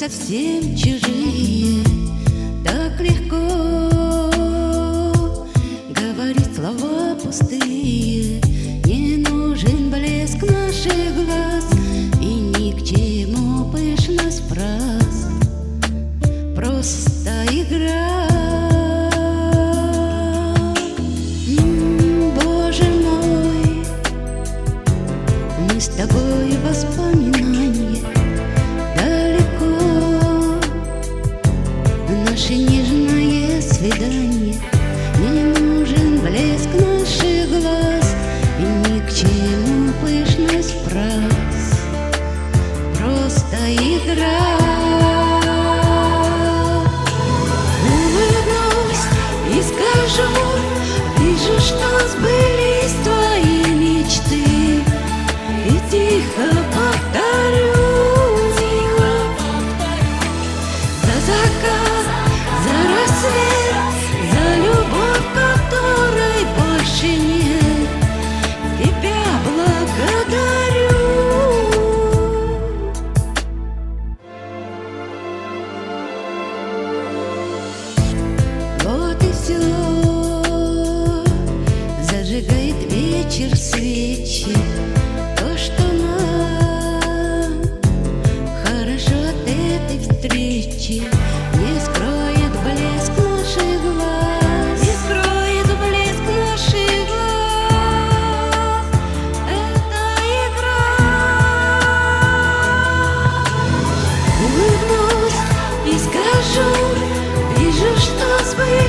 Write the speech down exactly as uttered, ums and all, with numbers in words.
совсем чужие. Так легко говорить слова пустые. Не нужен блеск наших глаз и ни к чему пышность фраз. Просто игра. М, Боже мой, мы с тобой воспоминания. Далеко наше нежное свидание. Не нужен блеск наших глаз и ни к чему пышность фраз. Просто игра. Улыбнусь и скажу: вижу, что сбылись твои мечты. И тихо повторю: за закат, за рассвет, за любовь, которой больше нет, тебя благодарю. Вот и все. Зажигает вечер свечи. То, что нам хорошо от этой встречи, не скроет блеск наших глаз, не скроет блеск наших глаз. Это игра. Улыбнусь и скажу: вижу, что сбылось